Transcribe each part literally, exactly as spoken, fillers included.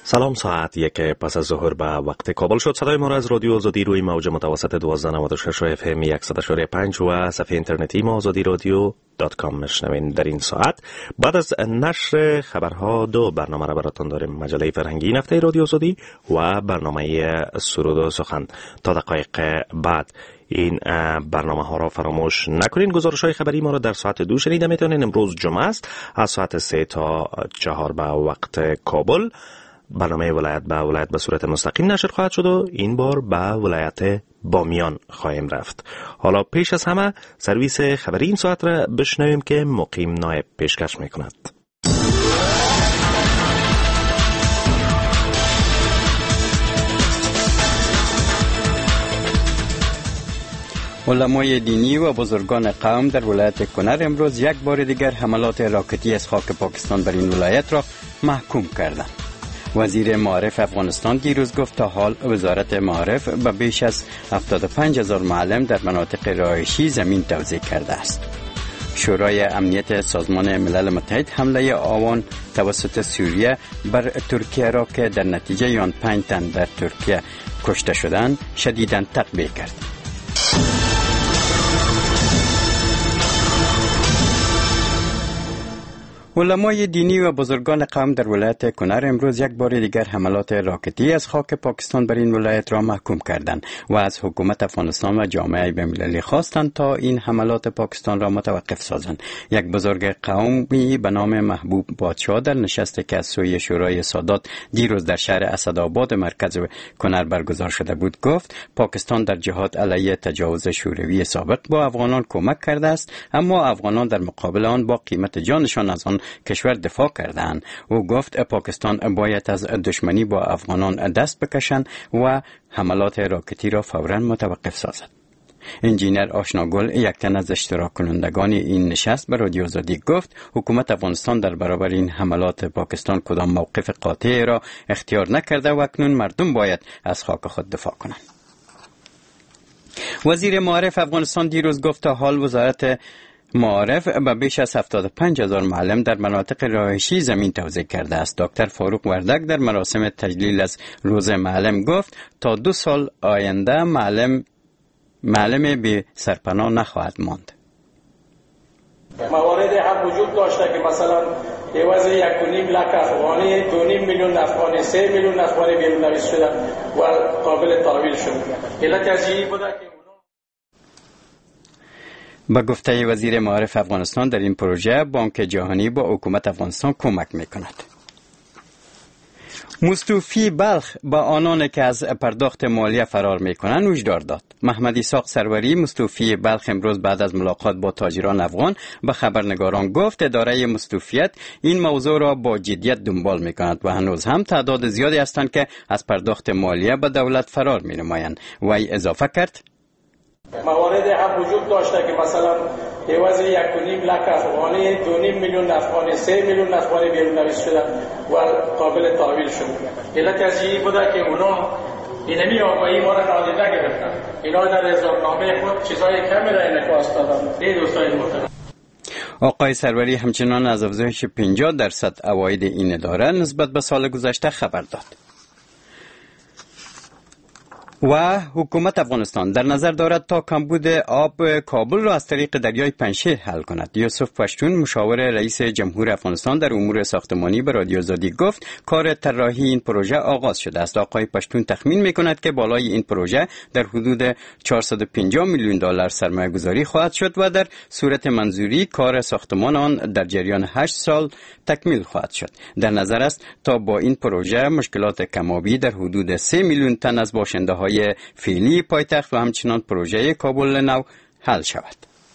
سلام، ساعت یک پس از ظهر به وقت کابل شد. صدای ما را از رادیو آزادی روی موج متوسط دوازده نود و شش اف ام صد و شش و پنج و صفحه اینترنتی ما آزادی رادیو دات کام میشنوین. در این ساعت بعد از نشر خبرها دو برنامه را براتون داریم: مجله فرهنگی این هفته رادیو آزادی و برنامه سرود و سخن. تا دقایق بعد این برنامه ها را فراموش نکنین. گزارش های خبری ما را در ساعت دو شنیده میتونین. امروز جمعه است، از ساعت سه تا چهار به وقت کابل برنامه ولایت به ولایت به صورت مستقیم نشر خواهد شد و این بار به ولایت بامیان خواهیم رفت. حالا پیش از همه سرویس خبری این ساعت را بشنویم که مقیم نایب پیشکش میکند. علمای دینی و بزرگان قوم در ولایت کنر امروز یک بار دیگر حملات راکتی از خاک پاکستان بر این ولایت را محکوم کردند. وزیر معارف افغانستان دیروز گفت تا حال وزارت معارف به بیش از هفتاد و پنج هزار معلم در مناطق رهایشی زمین توزیع کرده است. شورای امنیت سازمان ملل متحد حمله آوان توسط سوریه بر ترکیه را که در نتیجه آن پنج تن در ترکیه کشته شدند شدیداً تقبیح کرد. علمای دینی و بزرگان قوم در ولایت کنر امروز یک بار دیگر حملات راکتی از خاک پاکستان بر این ولایت را محکوم کردند و از حکومت افغانستان و جامعه بین‌المللی خواستند تا این حملات پاکستان را متوقف سازند. یک بزرگ قومی به نام محبوب بادشاه در نشستی که از سوی شورای سادات دیروز در شهر اسدآباد مرکز کنر برگزار شده بود گفت پاکستان در جهاد علیه تجاوز شوروی سابق با افغانان کمک کرده است، اما افغانان در مقابل آن با قیمت جانشان از آن کشور دفاع کردند. او گفت پاکستان باید از دشمنی با افغانان دست بکشند و حملات راکتی را فوراً متوقف سازد. انجینر آشناگل، یک تن از اشتراک کنندگان این نشست، به رادیو آزادی گفت حکومت افغانستان در برابر این حملات پاکستان کدام موقف قاطع را اختیار نکرده و اکنون مردم باید از خاک خود دفاع کنند. وزیر معارف افغانستان دیروز گفت تا حال وزارت معارف به بیش از هفتاد و پنج هزار معلم در مناطق رهایشی زمین توزیع کرده است. دکتر فاروق وردک در مراسم تجلیل از روز معلم گفت تا دو سال آینده معلم معلم بی سرپناه نخواهد ماند. موارد هم وجود داشته که مثلا عوض یک و نیم لک افغانی دو نیم میلیون افغانی سه میلیون افغانی بیرون نویس شدن و قابل تحویل شد. علت از این بوده که با گفته وزیر معارف افغانستان در این پروژه بانک جهانی با حکومت افغانستان کمک میکند. مستوفی بلخ با آنان که از پرداخت مالیه فرار میکنند هشدار داد. محمد اسحاق سروری مستوفی بلخ امروز بعد از ملاقات با تاجران افغان به خبرنگاران گفت اداره مستوفیت این موضوع را با جدیت دنبال میکند و هنوز هم تعداد زیادی هستند که از پرداخت مالیه به دولت فرار مینمایند. وی اضافه کرد موارد هم وجود داشته که مثلا عوض یک و نیم لک افغانی دو نیم میلیون افغانی سه میلیون افغانی بیرون نویس شدن و قابل تحویل شد. علت از این بوده که اونا اینمی آقایی ما را نادیده گرفتن. اینا در اظهارنامه خود چیزای کمی را انعکاس دادن. این دوستای محترم، آقای سروری همچنان از افزایش پنجاه درصد عواید این اداره نسبت به سال گذشته خبر داد. و حکومت افغانستان در نظر دارد تا کمبود آب کابل را از طریق دریای پنجشیر حل کند. یوسف پشتون مشاور رئیس جمهور افغانستان در امور ساختمانی به رادیو آزادی گفت کار طراحی این پروژه آغاز شده است. آقای پشتون تخمین میکند که بالای این پروژه در حدود چهارصد و پنجاه میلیون دلار سرمایه گذاری خواهد شد و در صورت منظوری کار ساختمان آن در جریان هشت سال تکمیل خواهد شد. در نظر است تا با این پروژه مشکلات کمابی در حدود سه میلیون تن از باشنده های فعلی پایتخت و همچنان پروژه کابل نو حل شود.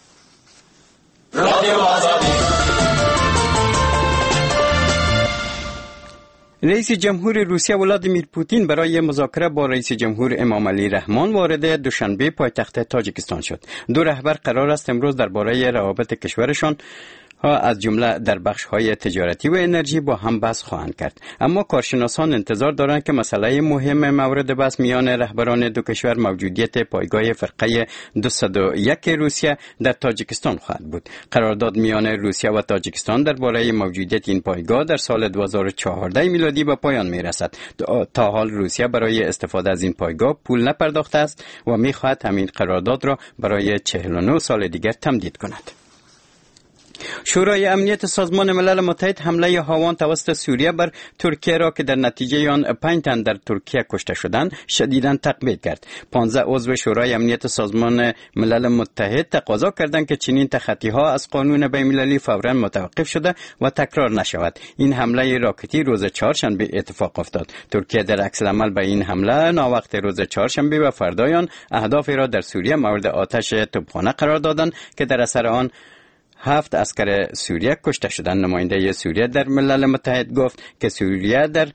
رئیس جمهور روسیه ولادیمیر پوتین برای مذاکره با رئیس جمهور امام علی رحمان وارد دوشنبه پایتخت تاجیکستان شد. دو رهبر قرار است امروز درباره روابط کشورشان ها از جمله در بخش های تجارتی و انرژی با هم بحث خواهند کرد. اما کارشناسان انتظار دارند که مسئله مهم مورد بحث میان رهبران دو کشور موجودیت پایگاه فرقه دویست و یک روسیه در تاجیکستان خواهد بود. قرارداد میان روسیه و تاجیکستان درباره موجودیت این پایگاه در سال دو هزار و چهارده میلادی به پایان میرسد. تا حال روسیه برای استفاده از این پایگاه پول نپرداخته است و میخواهد همین قرارداد را برای چهل و نه سال دیگر تمدید کند. شورای امنیت سازمان ملل متحد حمله هاوان توسط سوریه بر ترکیه را که در نتیجه آن پنج تن در ترکیه کشته شدند شدیداً تقبیح کرد. پانزده عضو شورای امنیت سازمان ملل متحد تقاضا کردند که چنین تخطی‌ها از قانون بین‌المللی فوراً متوقف شده و تکرار نشود. این حمله راکتی روز چهارشنبه اتفاق افتاد. ترکیه در عکس العمل به این حمله ناوقت روز چهارشنبه و فردای آن اهدافی را در سوریه مورد آتش توپخانه قرار دادند که در اثر آن هفت عسکر سوریه کشته شدند. نماینده سوریه در ملل متحد گفت که سوریه در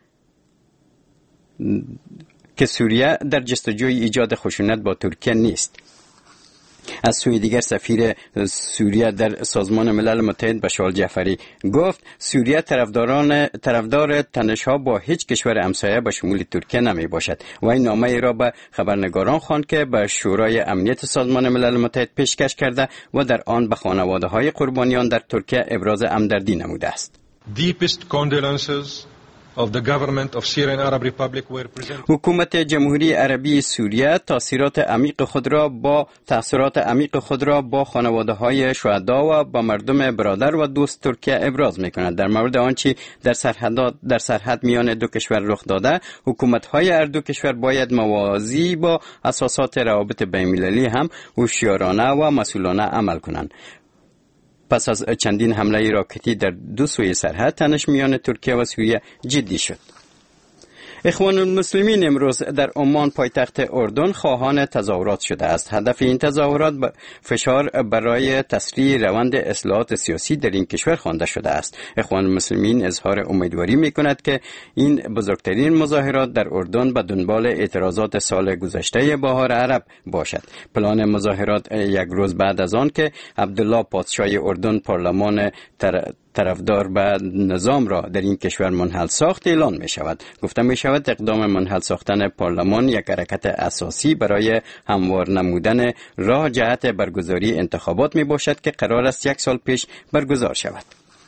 که سوریه در جستجوی ایجاد خشونت با ترکیه نیست. از سوی دیگر سفیر سوریه در سازمان ملل متحد بشار جعفری گفت سوریه طرفداران طرفدار تنش‌ها با هیچ کشور همسایه به شمول ترکیه نمی باشد و این نامه ای را به خبرنگاران خواند که به شورای امنیت سازمان ملل متحد پیشکش کرده و در آن به خانواده‌های قربانیان در ترکیه ابراز همدردی نموده است. Deepest condolences of the government of Syrian Arab Republic were presented. حکومت جمهوری عربی سوریه تاثیرات عمیق خود را با تاثیرات عمیق خود را با خانواده‌های شهدا و با مردم برادر و دوست ترکیه ابراز می‌کند. در مورد آنچه در سرحد در سرحد میان دو کشور رخ داده، حکومت‌های هر دو کشور باید موازی با اساسات روابط بین‌المللی هم هوشیارانه و مسئولانه عمل کنند. پس از چندین حمله راکتی در دو سوی سرحد تنش میان ترکیه و سوریه جدی شد. اخوان المسلمین امروز در عمان پایتخت اردن خواهان تظاهرات شده است. هدف این تظاهرات فشار برای تسریع روند اصلاحات سیاسی در این کشور خوانده شده است. اخوان المسلمین اظهار امیدواری می‌کند که این بزرگترین مظاهرات در اردن به دنبال اعتراضات سال گذشته بهار عرب باشد. پلان مظاهرات یک روز بعد از آن که عبدالله پادشاه اردن پارلمان تر طرفدار به نظام را در این کشور منحل ساخت اعلان می شود. گفته می شود اقدام منحل ساختن پارلمان یک حرکت اساسی برای هموار نمودن راه جهت برگزاری انتخابات می باشد که قرار است یک سال پیش برگزار شود.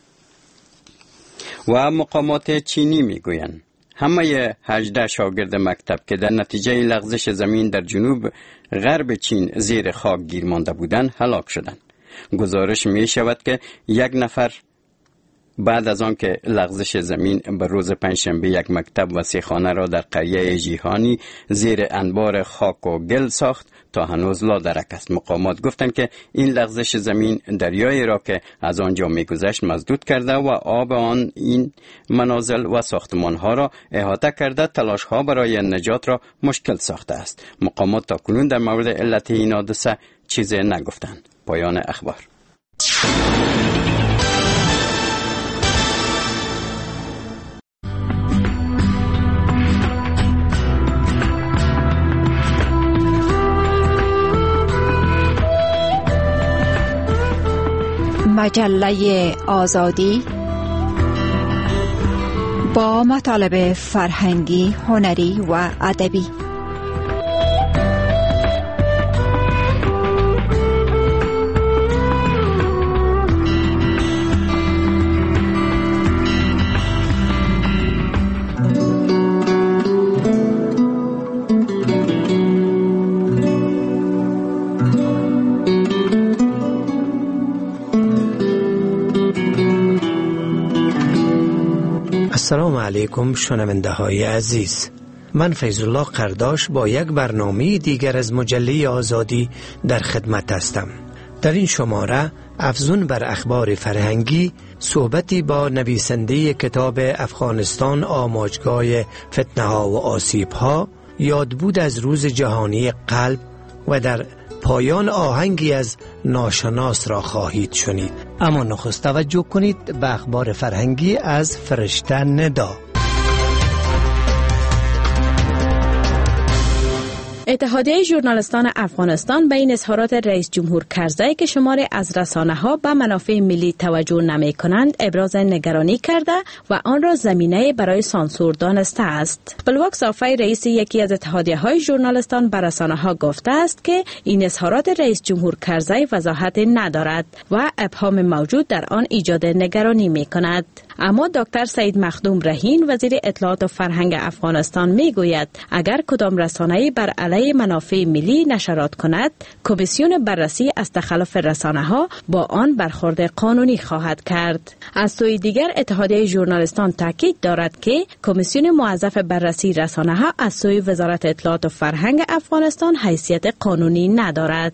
و مقامات چینی می گویند همه هجده شاگرد مکتب که در نتیجه لغزش زمین در جنوب غرب چین زیر خاک گیر مانده بودند هلاک شدند. گزارش می شود که یک نفر بعد از آن که لغزش زمین به روز پنجشنبه یک مکتب و سه خانه را در قریه جیهانی زیر انبار خاک و گل ساخت تا هنوز لادرک است. مقامات گفتند که این لغزش زمین دریایی را که از آنجا می‌گذشت مسدود کرده و آب آن این منازل و ساختمان‌ها را احاطه کرده تلاش‌ها برای نجات را مشکل ساخته است. مقامات تاکنون در مورد علت این حادثه چیزی نگفتند. پایان اخبار. مجله آزادی با مطالب فرهنگی، هنری و ادبی. السلام علیکم شنونده های عزیز، من فیض الله قرداش با یک برنامه دیگر از مجله آزادی در خدمت هستم. در این شماره افزون بر اخبار فرهنگی صحبتی با نویسنده کتاب افغانستان آماجگاه فتنه ها و آسیب ها یادبود از روز جهانی قلب و در پایان آهنگی از ناشناس را خواهید شنید. اما نخست توجه کنید به اخبار فرهنگی از فرشته ندا. اتحادیه ژورنالیستان افغانستان به این اظهارات رئیس جمهور کرزی که شماری از رسانه‌ها به منافع ملی توجه نمی‌کنند ابراز نگرانی کرده و آن را زمینه برای سانسور دانسته است. بلواک صافی رئیس یکی از اتحادیه‌های ژورنالیستان به رسانه‌ها گفته است که این اظهارات رئیس جمهور کرزی وضاحت ندارد و ابهام موجود در آن ایجاد نگرانی می‌کند. اما دکتر سعید مخدوم رهین وزیر اطلاعات و فرهنگ افغانستان میگوید اگر کدام رسانه‌ای بر علیه منافع ملی نشرات کند، کمیسیون بررسی از تخلف رسانه‌ها با آن برخورد قانونی خواهد کرد. از سوی دیگر اتحادیه ژورنالیستان تاکید دارد که کمیسیون موظف بررسی رسانه‌ها از سوی وزارت اطلاعات و فرهنگ افغانستان حیثیت قانونی ندارد.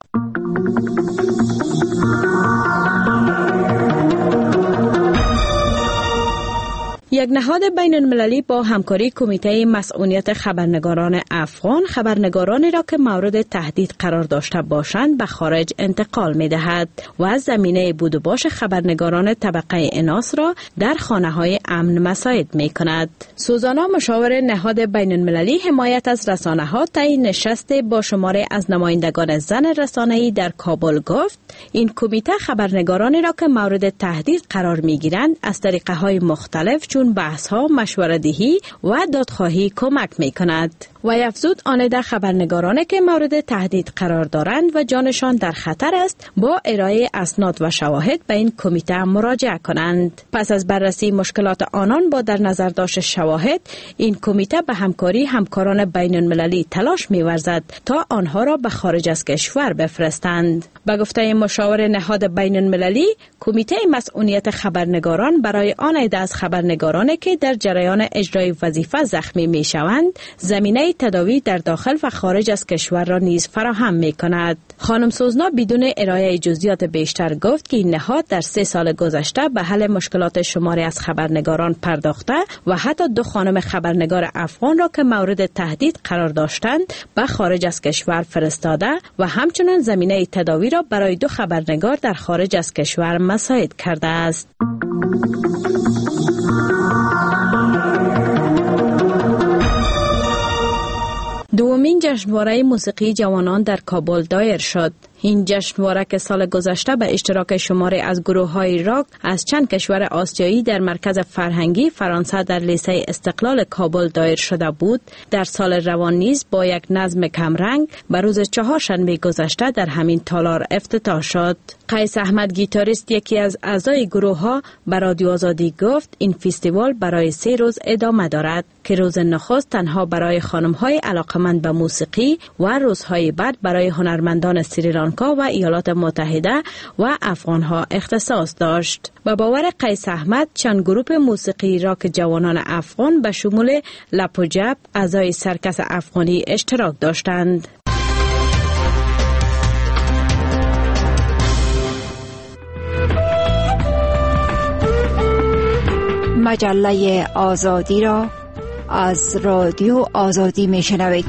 یک نهاد بین المللی با همکاری کمیته مسئولیت خبرنگاران افغان خبرنگارانی را که مورد تهدید قرار داشته باشند به خارج انتقال می دهد و زمینه بود و باش خبرنگاران طبقه اناس را در خانه‌های امن مساعد می کند. سوزانا مشاور نهاد بین المللی حمایت از رسانه‌ها طی نشست با شماره از نمایندگان زن رسانه‌ای در کابل گفت این کمیته خبرنگارانی را که مورد تهدید قرار می گیرند از طریقه‌های مختلف چون بحث ها مشوره‌دهی و دادخواهی کمک می کند. و افزود آنده خبرنگارانی که مورد تهدید قرار دارند و جانشان در خطر است با ارائه اسناد و شواهد به این کمیته مراجعه کنند. پس از بررسی مشکلات آنان با در نظر داشت شواهد، این کمیته به همکاری همکاران بین المللی تلاش می ورزد تا آنها را به خارج از کشور بفرستند. به گفته مشاور نهاد بین المللی، کمیته مسئولیت خبرنگاران برای آن عده از خبرنگارانی که در جریان اجرای وظیفه زخمی می شوند، زمینه تداوی در داخل و خارج از کشور را نیز فراهم می کند. خانم سوزنا بدون ارائه جزئیات بیشتر گفت که این نهاد در سه سال گذشته به حل مشکلات شماری از خبرنگاران پرداخته و حتی دو خانم خبرنگار افغان را که مورد تهدید قرار داشتند به خارج از کشور فرستاده و همچنین زمینه تداوی را برای دو خبرنگار در خارج از کشور مساعد کرده است. دومین جشنواره موسیقی جوانان در کابل دایر شد. این جشنواره که سال گذشته به اشتراک شماری از گروه‌های راک از چند کشور آسیایی در مرکز فرهنگی فرانسه در لیسه استقلال کابل دایر شده بود، در سال روان نیز با یک نظم کمرنگ به روز چهارشنبه گذشته در همین تالار افتتاح شد. قیس احمد گیتاریست یکی از اعضای گروه‌ها به رادیو آزادی گفت این فستیوال برای سه روز ادامه دارد که روز نخست تنها برای خانم‌های علاقه‌مند به موسیقی و روزهای بعد برای هنرمندان سریلانکا و ایالات متحده و افغانها اختصاص داشت. با باور قیس احمد چند گروه موسیقی راک جوانان افغان به شمول لپوجب اعضای سرکس افغانی اشتراک داشتند. مجله آزادی را از رادیو آزادی میشنوید.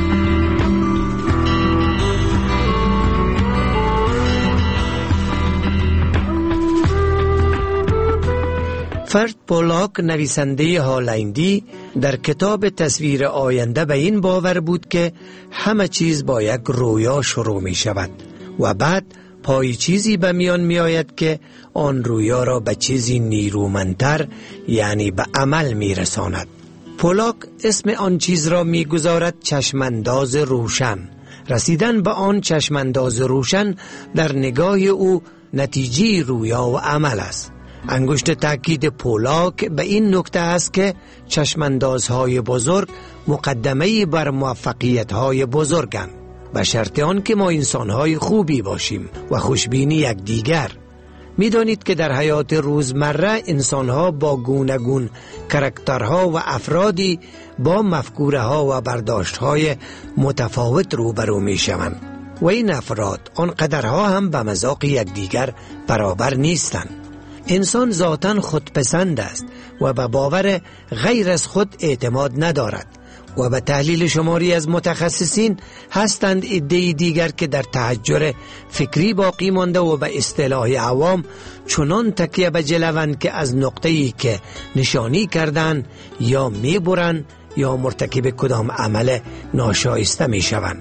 فرد پولاک نویسنده هالندی در کتاب تصویر آینده به این باور بود که همه چیز با یک رویا شروع می شود و بعد پای چیزی به میان می آید که آن رویا را به چیزی نیرومندتر یعنی به عمل می رساند. پولاک اسم آن چیز را می گذارد چشمانداز روشن. رسیدن به آن چشمانداز روشن در نگاه او نتیجه رویا و عمل است. انگشت تاکید پولاک به این نکته است که چشماندازهای بزرگ مقدمه بر موفقیت‌های بزرگند، به شرط آن که ما انسان‌های خوبی باشیم و خوشبینی یکدیگر. می‌دانید که در حیات روزمره انسان‌ها با گوناگون کاراکترها و افرادی با مفکوره‌ها و برداشت‌های متفاوت روبرو می‌شوند و این افراد آنقدرها هم به مذاق یکدیگر برابر نیستند. انسان ذاتاً خودپسند است و به باور غیر از خود اعتماد ندارد و به تحلیل شماری از متخصصین هستند عده‌ای دیگر که در تحجر فکری باقی مانده و به اصطلاح عوام چنان تکیه به جلوند که از نقطه‌ای که نشانی کردند یا میبرند یا مرتکب کدام عمل ناشایسته میشوند.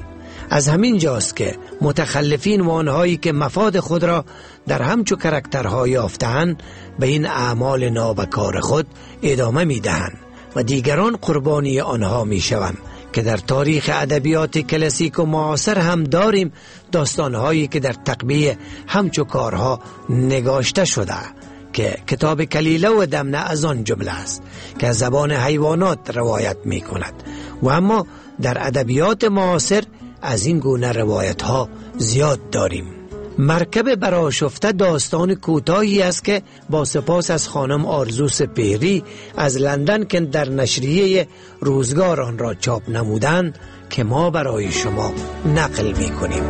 از همین جاست که متخلفین و آنهایی که مفاد خود را در همچو کرکترها یافته‌اند به این اعمال نابکار خود ادامه می‌دهند و دیگران قربانی آنها می‌شوند که در تاریخ ادبیات کلاسیک و معاصر هم داریم داستانهایی که در تقبیح همچو کارها نگاشته شده که کتاب کلیله و دمنه از آن جمله است که از زبان حیوانات روایت می کند و اما در ادبیات معاصر از این گونه روایت ها زیاد داریم. مرکب برآشفته داستان کوتاهی است که با سپاس از خانم آرزو سپهری از لندن که در نشریه روزگار آن را چاپ نمودند که ما برای شما نقل می کنیم.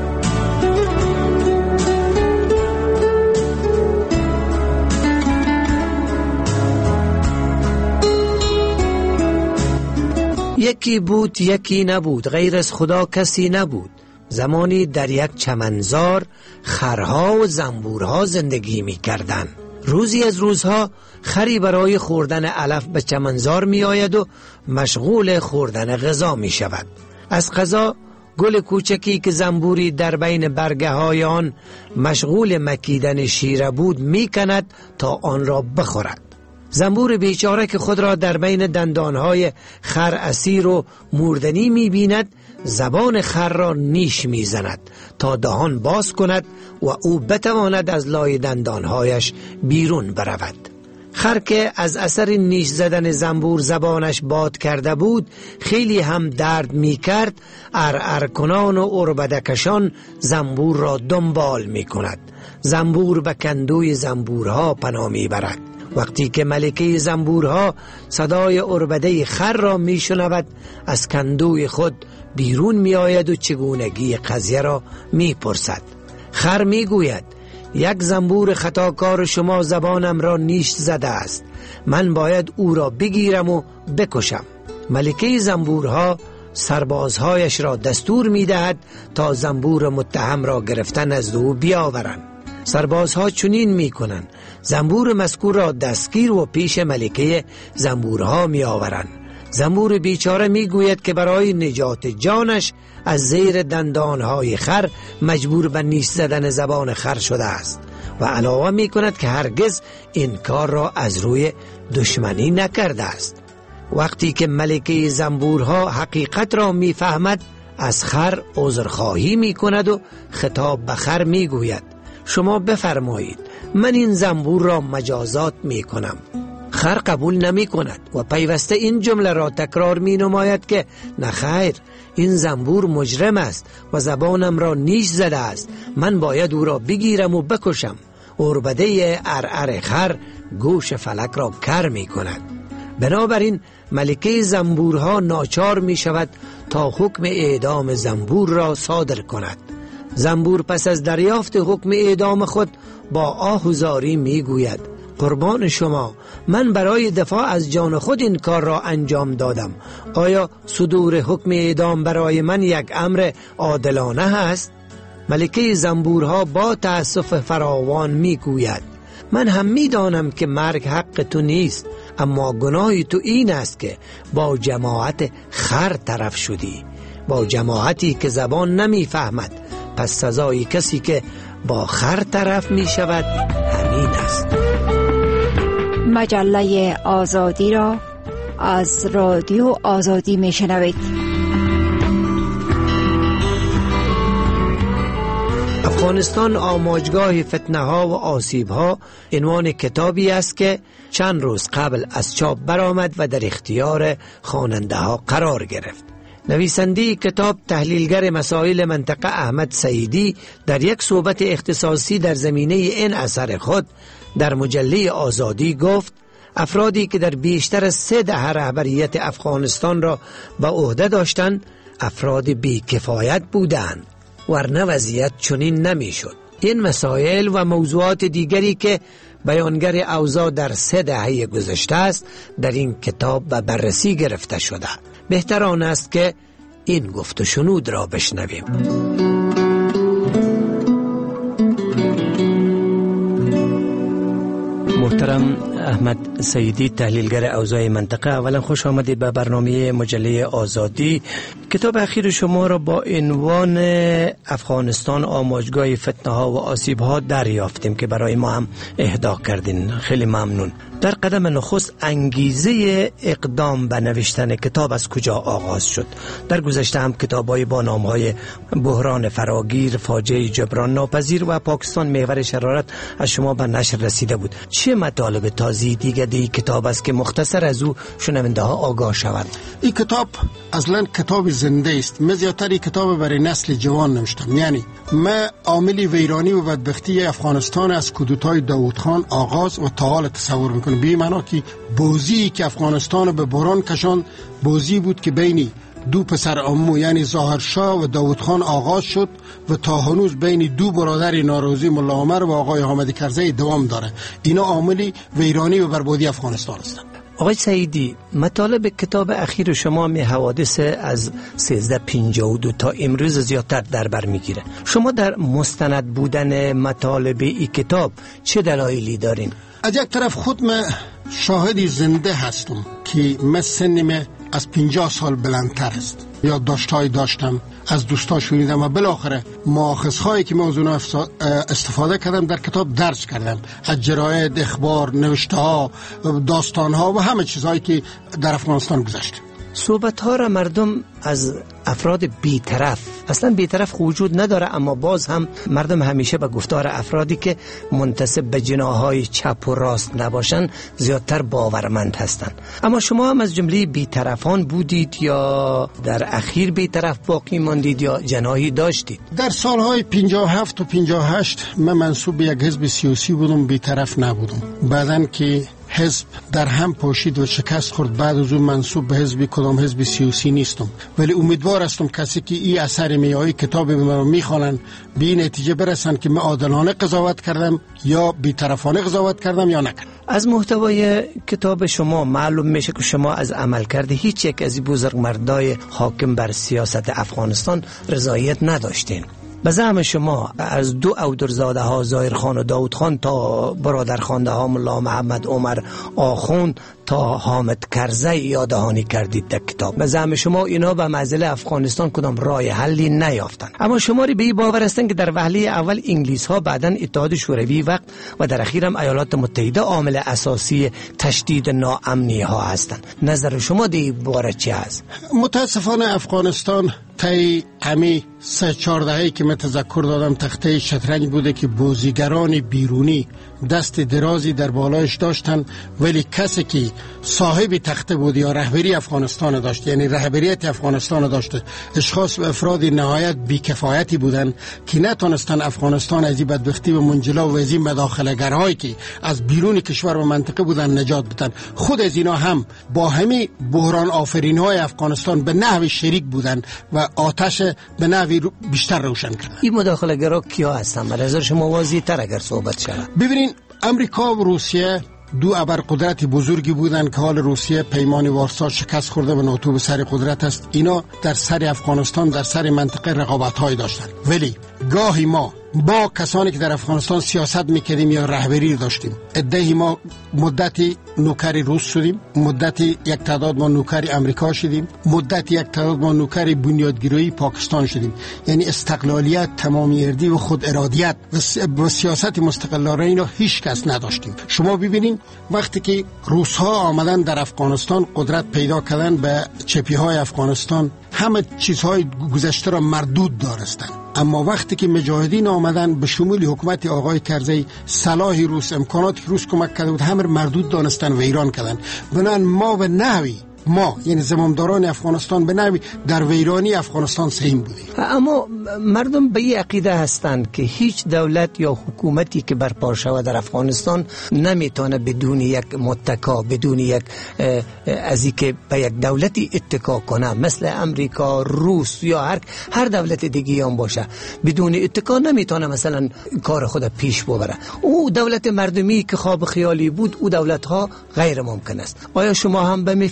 یکی بود یکی نبود، غیر از خدا کسی نبود. زمانی در یک چمنزار خرها و زنبورها زندگی می کردن. روزی از روزها خری برای خوردن علف به چمنزار می آید و مشغول خوردن غذا می شود. از قضا گل کوچکی که زنبوری در بین برگه های آن مشغول مکیدن شیره بود می کند تا آن را بخورد. زنبور بیچاره که خود را در بین دندانهای خر اسیر و مردنی می بیند زبان خر را نیش می زند تا دهان باز کند و او بتواند از لای دندانهایش بیرون برود. خر که از اثر نیش زدن زنبور زبانش باد کرده بود خیلی هم درد می کرد، ارعر کنان و اربدکشان زنبور را دنبال می کند. زنبور به کندوی زنبورها پناه می برد. وقتی که ملکه زنبورها صدای اربده خر را می شنود از کندوی خود بیرون می آید و چگونگی قضیه را می پرسد. خر می گوید یک زنبور خطاکار شما زبانم را نیش زده است، من باید او را بگیرم و بکشم. ملکه زنبورها سربازهایش را دستور می دهد تا زنبور متهم را گرفتن از او بیاورند. سربازها چنین می کنند، زنبور مذکور را دستگیر و پیش ملکه زنبورها می آورند. زنبور بیچاره می گوید که برای نجات جانش از زیر دندانهای خر مجبور به نیش زدن زبان خر شده است و علاوه می کند که هرگز این کار را از روی دشمنی نکرده است. وقتی که ملکه زنبورها حقیقت را می فهمد از خر عذرخواهی می کند و خطاب به خر می گوید شما بفرمایید من این زنبور را مجازات می کنم. خر قبول نمی کند و پیوسته این جمله را تکرار می نماید که نخیر، این زنبور مجرم است و زبانم را نیش زده است، من باید او را بگیرم و بکشم. اربده ارعر خر گوش فلک را کر می کند. بنابراین ملکه زنبورها ناچار می شود تا حکم اعدام زنبور را صادر کند. زنبور پس از دریافت حکم اعدام خود با آه و زاری می گوید قربان شما، من برای دفاع از جان خود این کار را انجام دادم. آیا صدور حکم اعدام برای من یک امر عادلانه است؟ ملکه زنبورها با تأسف فراوان می گوید من هم می دانم که مرگ حق تو نیست، اما گناه تو این است که با جماعت خر طرف شدی، با جماعتی که زبان نمی فهمد. پس سزای کسی که با خر طرف می شود همین است. مجله آزادی را از رادیو آزادی می شنوید. افغانستان آماجگاه فتنه ها و آسیب ها عنوان کتابی است که چند روز قبل از چاپ برآمد و در اختیار خواننده ها قرار گرفت. نویسنده کتاب تحلیلگر مسائل منطقه احمد سعیدی در یک صحبت اختصاصی در زمینه این اثر خود در مجله آزادی گفت افرادی که در بیشتر از سه دهه رهبریت افغانستان را به عهده داشتند افراد بی‌کفایت بودند، ورنه وضعیت چنین نمیشد. این مسائل و موضوعات دیگری که بیانگر اوضاع در سه دهه گذشته است در این کتاب به بررسی گرفته شده. بهتر آن است که این گفت و شنود را بشنویم. محترم احمد سیدی، تحلیلگر اوضاع منطقه. اولا خوش آمدید به برنامه مجله آزادی. کتاب اخیر شما را با عنوان افغانستان آماجگاه فتنه ها و آسیب ها دریافتیم که برای ما هم اهدا کردین. خیلی ممنون. در قدم نخست انگیزه اقدام به نوشتن کتاب از کجا آغاز شد؟ در گذشته هم کتاب‌های با نام‌های بحران فراگیر، فاجعه جبران ناپذیر و پاکستان محور شرارت از شما به نشر رسیده بود. چه مطالب تازه دیگه دی کتاب است که مختصر از او شنونده ها آگاه شوند؟ این کتاب اصلا کتاب زنده است. من زیادتر کتاب برای نسل جوان نوشتم. یعنی من عامل ویرانی و بدبختی افغانستان از کودتای داوود خان آغاز و تا حال تصور میکنم. به معنا که بازی که افغانستان به بحران کشان بازی بود که بین دو پسر عمو یعنی ظاهر شاه و داوود خان آغاز شد و تا هنوز بین دو برادر ناروزی ملا عمر و آقای حامد کرزی دوام داره. اینا عامل ویرانی و بربادی افغانستان هستند. آقای سعیدی، مطالب کتاب اخیر شما می حوادث از سیزده پنجاه و دو تا امروز زیادتر در بر میگیره. شما در مستند بودن مطالب این کتاب چه دلایلی دارین؟ از یک طرف خود من شاهدی زنده هستم که من سنم از پنجاه سال بلندتر است. یادداشت‌هایی داشتم، از دوستا شنیدم و بالاخره مؤاخذهایی که من از اونها استفاده کردم در کتاب درج کردم. از جراید، اخبار، نوشته‌ها، داستان‌ها و همه چیزهایی که در افغانستان گذشت. صحبت ها را مردم از افراد بی‌طرف، اصلا بی‌طرف وجود نداره، اما باز هم مردم همیشه به گفتار افرادی که منتسب به جناح‌های چپ و راست نباشن زیادتر باورمند هستند. اما شما هم از جمله بی‌طرفان بودید یا در اخیر بی‌طرف باقی ماندید یا جناحی داشتید؟ در سالهای پنجاه و هفت و پنجاه و هشت من منسوب به یک حزب سیاسی بودم، بی‌طرف نبودم. بعدن که حزب در هم پاشید و شکست خورد، بعد از اون منسوب به حزب کدام حزب سیاسی نیستم، ولی امیدوار هستم کسی که این اثر میایی کتاب من میخوانن به این نتیجه برسن که من عادلانه قضاوت کردم یا بی‌طرفانه قضاوت کردم یا نکردم. از محتوای کتاب شما معلوم میشه که شما از عمل کرده هیچ یک از بزرگمردای حاکم بر سیاست افغانستان رضایت نداشتین. به زعم شما از دو اودرزاده ها ظاهر خان و داود خان تا برادر خانده ها ملا محمد عمر آخوند تا حامد کرزی یاددهانی کردید در کتاب. به زعم شما اینا به معضل افغانستان کدام راه حلی نیافتند. اما شماری به این باور هستند که در وهله اول انگلیس ها، بعداً اتحاد شوروی وقت و در اخیر هم ایالات متحده عامل اساسی تشدید ناامنی ها هستند. نظر شما در این باره چی است؟ متاسفانه افغانستان طی همی سه چهار دهه‌ای که من تذکر دادم تخته شطرنج بوده که بازیگران بیرونی دست درازی در بالایش داشتن، ولی کسی که صاحب تخته بود یا رهبری افغانستان داشت، یعنی رهبریت افغانستان داشته، اشخاص و افراد نهایت بیکفایتی بودن که نتونستن افغانستان از این بدبختی و منجلا و از این مداخله‌گرایی که از بیرون کشور و منطقه بودن نجات بدن. خود از اینا هم با همین بحران آفرین‌های افغانستان به نحو شریک بودن و آتش به نحوی بیشتر روشن کردن. این مداخله‌گرا کیا هستن؟ به نظر شما واضح‌تر اگر صحبت شود. ببینین، امریکا و روسیه دو ابرقدرت بزرگی بودن که حال روسیه پیمان وارسا شکست خورده و ناتو به سر قدرت است. اینا در سر افغانستان، در سر منطقه رقابت‌های داشتن، ولی گاهی ما با کسانی که در افغانستان سیاست میکردیم یا رهبری داشتیم، عده‌ای ما مدتی نوکر روس شدیم، مدتی یک تعداد ما نوکر امریکا شدیم، مدتی یک تعداد ما نوکر بنیادگرایی پاکستان شدیم. یعنی استقلالیت، تمامی اردی و خود ارادیت و سیاست مستقلانه اینا هیچ کس نداشتیم. شما ببینید وقتی که روس ها آمدن در افغانستان قدرت پیدا کردن به چپی های افغانستان، همه چیزهای گذشته را مردود دارستند. اما وقتی که مجاهدین آمدن به شمول حکومت آقای کرزی، صلاح روس، امکانات روس کمک کرده بود، همه مردود دانستن و ایران کردن. بنابراین ما به نحوی ما یعنی زمامداران افغانستان به نحوی در ویرانی افغانستان سهیم بودیم. اما مردم به این عقیده هستند که هیچ دولت یا حکومتی که برپا شود در افغانستان نمیتونه بدون یک متکا، بدون یک از اینکه به یک دولتی اتکا کنه، مثل امریکا، روس یا هر هر دولت دیگه هم باشه، بدون اتکا نمیتونه مثلا کار خود پیش ببره. او دولت مردمی که خواب خیالی بود، او دولت ها غیر ممکن است. آیا شما هم به می فکر هست؟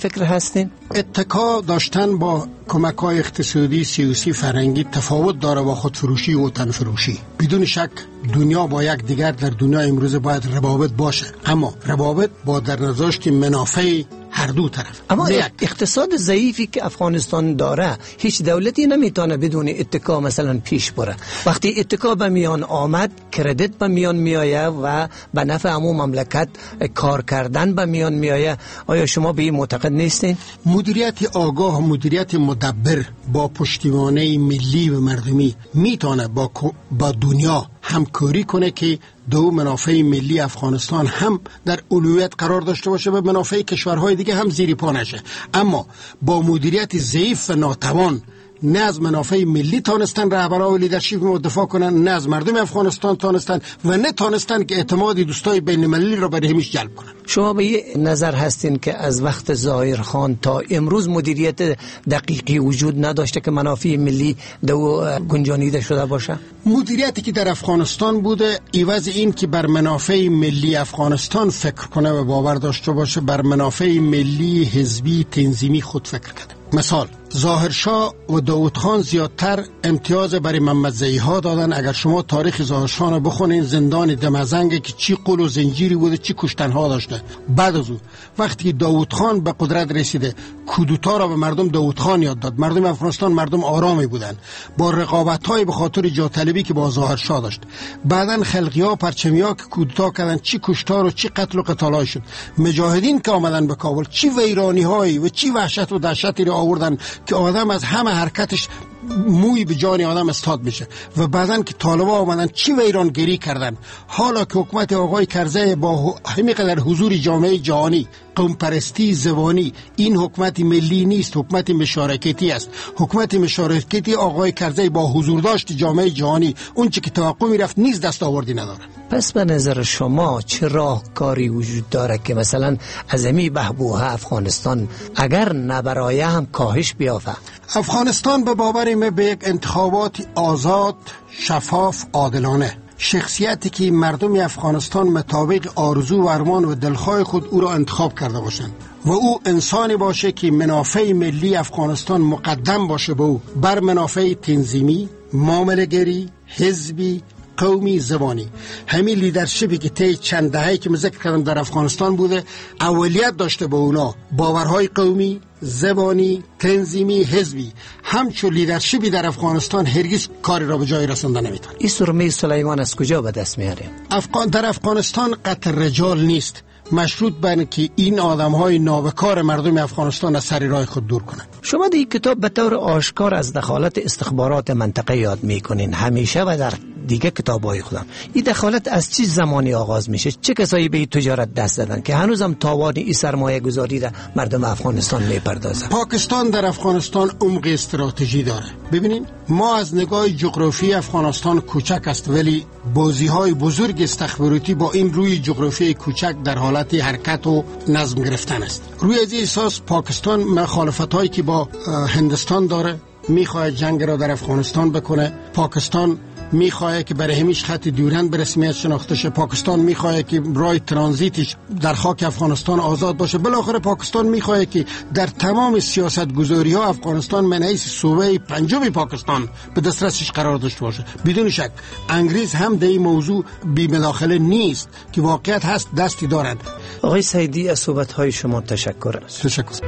هستین؟ اتکا داشتن با کمک‌های اقتصادی، سیاسی، فرهنگی تفاوت داره با خودفروشی و وطن فروشی. بدون شک دنیا با یک دیگر در دنیا امروز باید روابط باشه، اما روابط با در نظر که منافع هر دو طرف. اما اقتصاد ضعیفی که افغانستان داره هیچ دولتی نمیتونه بدون اتکا مثلا پیش بره. وقتی اتکا به میان آمد کردیت به میان میآید و به نفع عموم مملکت کار کردن به میان میآید. آیا شما به این معتقد نیستین؟ مدیریت آگاه، مدیریت مدبر با پشتیبانی ملی و مردمی میتونه با با دنیا همکاری کنه که دو منافع ملی افغانستان هم در اولویت قرار داشته باشه و منافع کشورهای دیگه هم زیر پا نشه. اما با مدیریت ضعیف و ناتوان نه از منافع ملی تانستن رهبران و لیدرشپ دفاع کنن، نه از مردم افغانستان تانستن و نه تانستن که اعتماد دوستای بین المللی را برای همیش جلب کنن. شما به این نظر هستین که از وقت ظاهر خان تا امروز مدیریت دقیقی وجود نداشته که منافع ملی دو گنجانیده شده باشه؟ مدیریتی که در افغانستان بوده عوض این که بر منافع ملی افغانستان فکر کنه و باور داشته باشه، بر منافع ملی حزبی تنظیمی خود فکر کرده. مثال ظاهرشاه و داوود خان زیادتر امتیاز برای محمد ضیاء ها دادن. اگر شما تاریخ ظاهرشاه رو بخونین، زندان دمزنگ که چی قل و زنجیری بوده، چی کشتنها داشته. بعد از اون وقتی داوود خان به قدرت رسیده، کودتا را به مردم داوود خان یاد داد. مردم افغانستان مردم آرامی بودن با رقابت‌های به خاطر جاه طلبی که با ظاهرشاه داشت. بعدن خلقی‌ها پرچمیا که کودتا کردن، چی کشتار و چی قتل و قتالای شد. مجاهدین که آمدن به کابل، چی ویرانی‌های و چی وحشت و دهشتی را آوردن که آدم از همه حرکتش موی به جان آدم استاد میشه. و بعدن که طالبا آمدن چی ویرانگری کردن. حالا که حکومت آقای کرزی با همینقدر حضور جامعه جهانی، قوم پرستی زبانی، این حکومت ملی نیست، حکومت مشارکتی است. حکومت مشارکتی آقای کرزی با حضور داشت جامعه جهانی، اون چه که توقع میرفت نیست دست آوردی نداره. پس به نظر شما چه راهکاری وجود داره که مثلا از امی بهبوه افغانستان اگر نبرای هم کاهش بیافه؟ افغانستان به باور من به یک انتخابات آزاد، شفاف، عادلانه، شخصیتی که مردم افغانستان مطابق آرزو و ارمان و دلخواه خود او را انتخاب کرده باشند و او انسانی باشه که منافع ملی افغانستان مقدم باشه به او بر منافع تنظیمی، معامله‌گری، حزبی، قومی، زبانی. همین لیدرشپی که طی چند دهه‌ای که ذکر کردم در افغانستان بوده اولیت داشته به اونا باورهای قومی، زبانی، تنظیمی، حزبی. همچون لیدرشپی در افغانستان هرگز کاری را به جای رساندن نمیتونه. این سرمه سلیمان از کجا به دست میاره؟ افغان در افغانستان قطع رجال نیست، مشروط بر که این آدم‌های نابکار مردم افغانستان از سر راه خود دور کنند. شما در این کتاب به طور آشکار از دخالت استخبارات منطقه یاد میکنین، همیشه و در دیگه کتاب‌های خودم. این دخالت از چه زمانی آغاز میشه؟ چه کسایی به این تجارت دست دادن که هنوزم تاوان این سرمایه گذاری را مردم افغانستان میپردازن؟ پاکستان در افغانستان عمق استراتژی داره. ببینین ما از نگاه جغرافی افغانستان کوچک است، ولی بازی‌های بزرگ استخباراتی با این روی جغرافی کوچک در حالت حرکت و نظم گرفتن است. روی از این اساس پاکستان مخالفت‌هایی که با هندستان داره، میخواد جنگ را در افغانستان بکنه. پاکستان میخواد که برای همیش خط دیورند به رسمیت شناخته شه. پاکستان میخواد که راه ترانزیتش در خاک افغانستان آزاد باشه. بالاخره پاکستان میخواد که در تمام سیاست گذاری ها افغانستان من حیث صوبه پنجم پاکستان به دسترسش قرار داشته باشه. بدون شک انگلیس هم در این موضوع بی مداخله نیست که واقعیت هست دستی دارند. آقای سیدی از صحبت های شما تشکر. تشکر.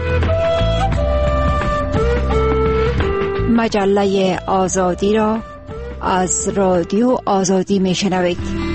مجله آزادی را از رادیو آزادی میشنوید.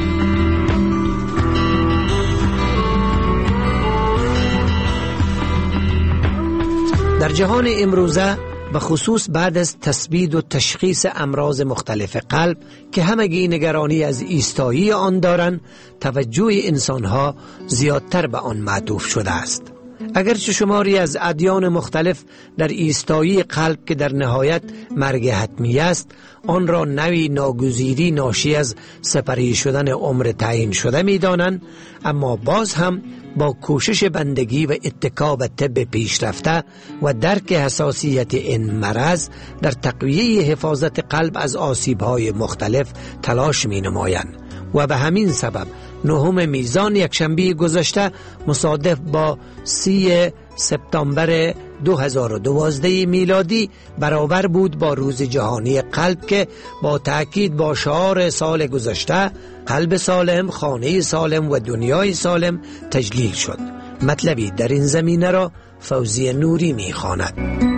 در جهان امروزه به خصوص بعد از تثبیت و تشخیص امراض مختلف قلب که همگی نگرانی از ایستایی آن دارند، توجه انسانها زیادتر به آن معطوف شده است. اگرچه شماری از ادیان مختلف در ایستایی قلب که در نهایت مرگ حتمی است آن را نوعی ناگزیری ناشی از سپری شدن عمر تعیین شده می دانند، اما باز هم با کوشش بندگی و اتکا به طب پیشرفته و درک حساسیت این مرض در تقویه حفاظت قلب از آسیب‌های مختلف تلاش می نمایند و به همین سبب نهم میزان یک شنبه گذشته مصادف با سی سپتامبر دو هزار و دوازده میلادی برابر بود با روز جهانی قلب که با تأکید با شعار سال گذشته قلب سالم، خانه سالم و دنیای سالم تجلیل شد. مطلبی در این زمینه را فوزی نوری می‌خواند.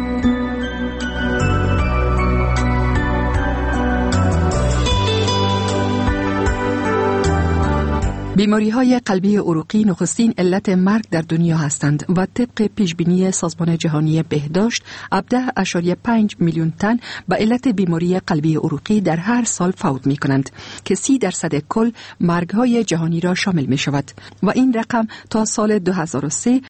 بیماری‌های قلبی عروقی نخستین علت مرگ در دنیا هستند و طبق پیشبینی سازمان جهانی بهداشت هفده ممیز پنج میلیون تن به علت بیماری قلبی عروقی در هر سال فوت می‌کنند که سی درصد کل مرگ‌های جهانی را شامل می‌شود و این رقم تا سال دو هزار و سه